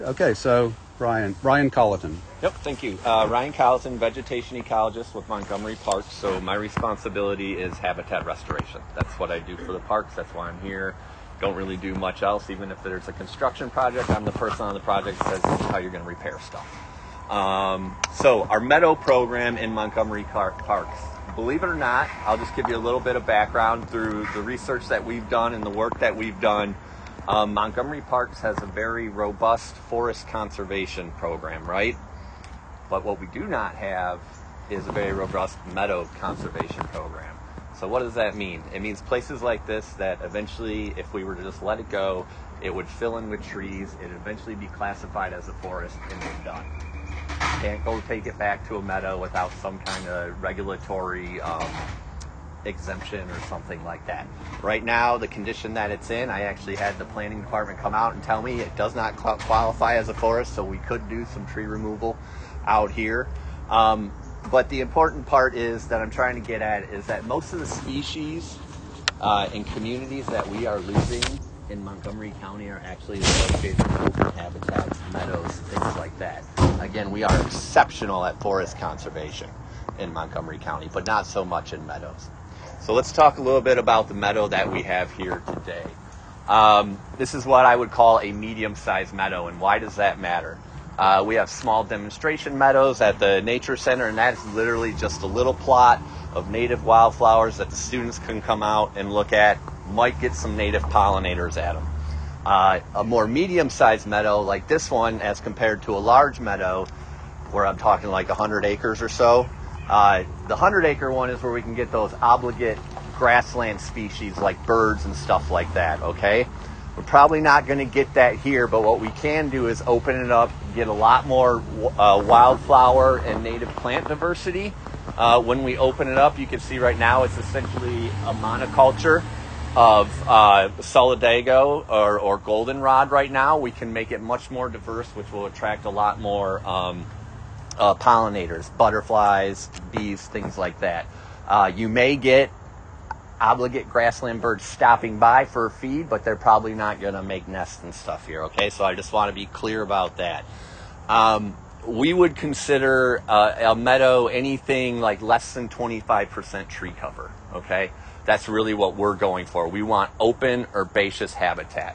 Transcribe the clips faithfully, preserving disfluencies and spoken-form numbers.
Okay, so Ryan, Ryan Colleton. Yep, thank you. Uh, Ryan Colleton, vegetation ecologist with Montgomery Parks. So my responsibility is habitat restoration. That's what I do for the parks. That's why I'm here. Don't really do much else. Even if there's a construction project, I'm the person on the project that says, this is how you're going to repair stuff. Um, so our meadow program in Montgomery Parks, believe it or not, I'll just give you a little bit of background through the research that we've done and the work that we've done. Um, Montgomery Parks has a very robust forest conservation program, right? But what we do not have is a very robust meadow conservation program. So what does that mean? It means places like this that eventually, if we were to just let it go, it would fill in with trees, it'd eventually be classified as a forest, and we're done. Can't go take it back to a meadow without some kind of regulatory um, exemption or something like that. Right now, the condition that it's in, I actually had the planning department come out and tell me it does not qualify as a forest, so we could do some tree removal out here. Um, but the important part is that I'm trying to get at is that most of the species uh, and communities that we are losing in Montgomery County are actually located in open habitats, meadows, things like that. Again, we are exceptional at forest conservation in Montgomery County, but not so much in meadows. So let's talk a little bit about the meadow that we have here today. Um, this is what I would call a medium-sized meadow, and why does that matter? Uh, we have small demonstration meadows at the Nature Center, and that's literally just a little plot of native wildflowers that the students can come out and look at, might get some native pollinators at them. Uh, a more medium-sized meadow like this one, as compared to a large meadow, where I'm talking like one hundred acres or so, Uh, the hundred acre one is where we can get those obligate grassland species like birds and stuff like that, okay? We're probably not going to get that here, but what we can do is open it up, get a lot more uh, wildflower and native plant diversity. Uh, when we open it up, you can see right now it's essentially a monoculture of uh, solidago or, or goldenrod right now. We can make it much more diverse, which will attract a lot more um, Uh, pollinators, butterflies, bees, things like that. Uh, you may get obligate grassland birds stopping by for feed, but they're probably not going to make nests and stuff here, okay? So I just want to be clear about that. Um, we would consider uh, a meadow anything like less than twenty-five percent tree cover, okay? That's really what we're going for. We want open, herbaceous habitat.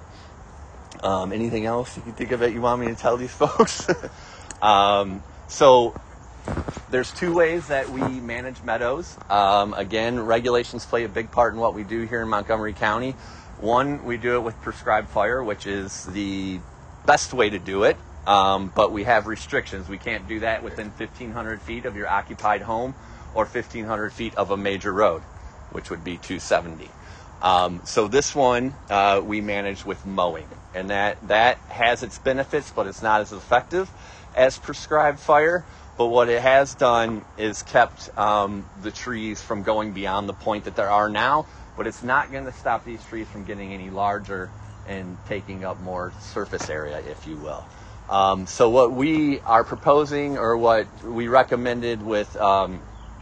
Um, anything else you can think of it you want me to tell these folks? um, So there's two ways that we manage meadows. Um, again, regulations play a big part in what we do here in Montgomery County. One, we do it with prescribed fire, which is the best way to do it, um, but we have restrictions. We can't do that within fifteen hundred feet of your occupied home or fifteen hundred feet of a major road, which would be two seventy. Um, so this one uh, we manage with mowing, and that, that has its benefits, but it's not as effective as prescribed fire. But what it has done is kept um, the trees from going beyond the point that there are now, but it's not going to stop these trees from getting any larger and taking up more surface area, if you will. Um, so what we are proposing, or what we recommended with um,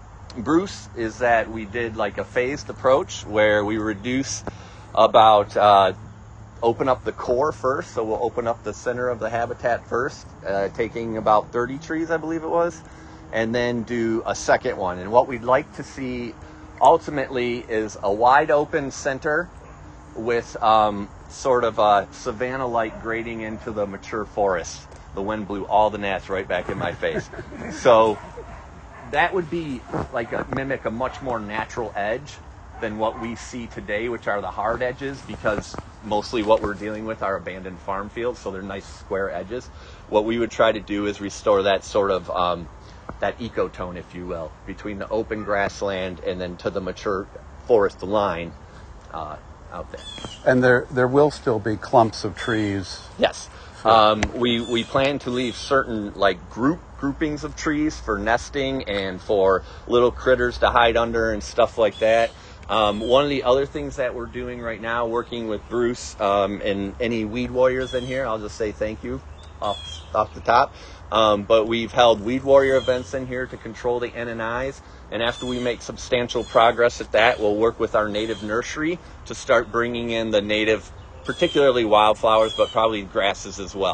Bruce, is that we did like a phased approach where we reduce about uh, open up the core first, so we'll open up the center of the habitat first, uh, taking about thirty trees, I believe it was, and then do a second one. And what we'd like to see ultimately is a wide open center with um, sort of a savanna-like grading into the mature forest. The wind blew all the gnats right back in my face. So that would be like a mimic a much more natural edge than what we see today, which are the hard edges, because mostly what we're dealing with are abandoned farm fields, so they're nice square edges. What we would try to do is restore that sort of um, that ecotone, if you will, between the open grassland and then to the mature forest line uh, out there. And there there will still be clumps of trees. Yes. Um, we, we plan to leave certain like group groupings of trees for nesting and for little critters to hide under and stuff like that. Um, one of the other things that we're doing right now, working with Bruce um, and any weed warriors in here, I'll just say thank you off, off the top. Um, but we've held weed warrior events in here to control the N N Is. And after we make substantial progress at that, we'll work with our native nursery to start bringing in the native, particularly wildflowers, but probably grasses as well.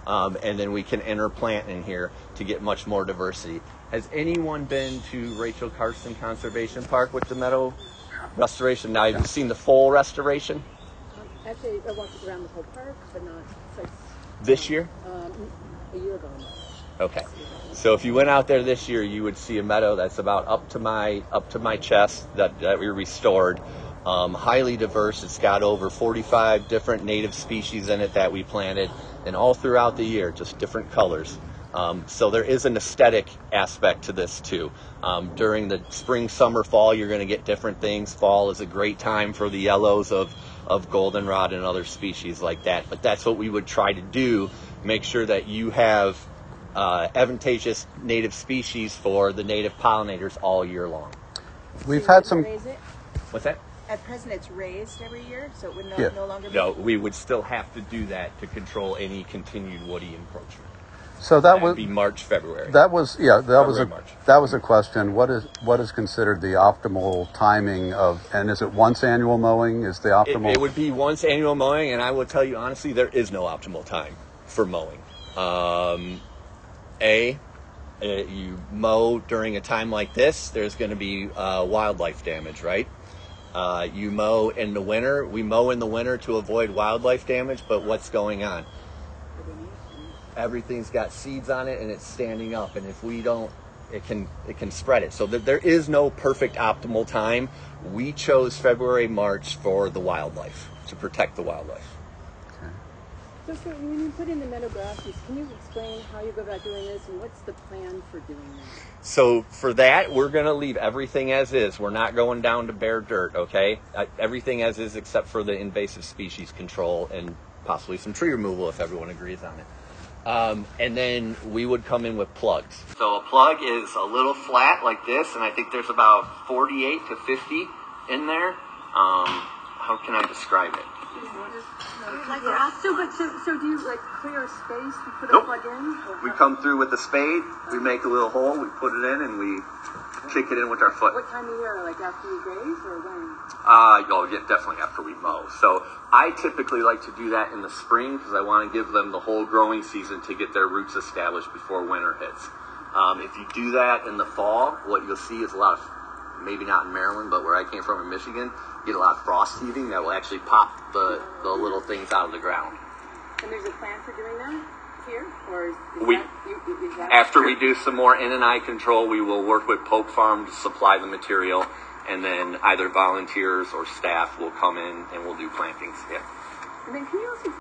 Um, and then we can interplant in here to get much more diversity. Has anyone been to Rachel Carson Conservation Park with the meadow restoration? Now, have you seen the full restoration? Um, actually, I walked around the whole park, but not since This year? um, a year ago. Okay. So if you went out there this year, you would see a meadow that's about up to my up to my chest that, that we restored. Um, highly diverse. It's got over forty-five different native species in it that we planted, and all throughout the year, just different colors. Um, so there is an aesthetic aspect to this too. Um, during the spring, summer, fall, you're going to get different things. Fall is a great time for the yellows of, of goldenrod and other species like that. But that's what we would try to do, make sure that you have uh, advantageous native species for the native pollinators all year long. We've had some. Raise it. What's that? At present, it's raised every year, so it would no, Yeah. no longer be. No, we would still have to do that to control any continued woody encroachment. So that That was would be March, February. that was yeah that was a February, March. that was a question. What is what is considered the optimal timing of, and is it once annual mowing? Is the It, optimal? it would be once annual mowing, and I will tell you honestly, there is no optimal time for mowing. Um, a, uh, you mow during a time like this, there's going to be uh, wildlife damage, right? Uh, you mow in the winter. We mow in the winter to avoid wildlife damage, but what's going on? Everything's got seeds on it, and it's standing up. And if we don't, it can it can spread it. So th- there is no perfect optimal time. We chose February, March for the wildlife, to protect the wildlife. So, for, when you put in the meadow grasses, can you explain how you go about doing this, and what's the plan for doing that? So for that, we're going to leave everything as is. We're not going down to bare dirt, okay? Uh, everything as is except for the invasive species control and possibly some tree removal if everyone agrees on it. Um, and then we would come in with plugs. So a plug is a little flat like this, and I think there's about forty-eight to fifty in there. Um, how can I describe it? Yeah. So, but so, so do you like clear a space to put Nope. a plug in? Or We how- come through with the spade, we make a little hole, we put it in, and we kick it in with our foot. What time of year? Like after you graze, or when? Uh, oh, yeah, definitely after we mow. So I typically like to do that in the spring because I want to give them the whole growing season to get their roots established before winter hits. Um, if you do that in the fall, what you'll see is a lot of, maybe not in Maryland, but where I came from in Michigan, you get a lot of frost heaving that will actually pop the, the little things out of the ground. And there's a plan for doing that here, or is, is We- that, you, is that After we do some more N and I control, we will work with Pope Farm to supply the material, and then either volunteers or staff will come in and we'll do plantings. Yeah. And then can you also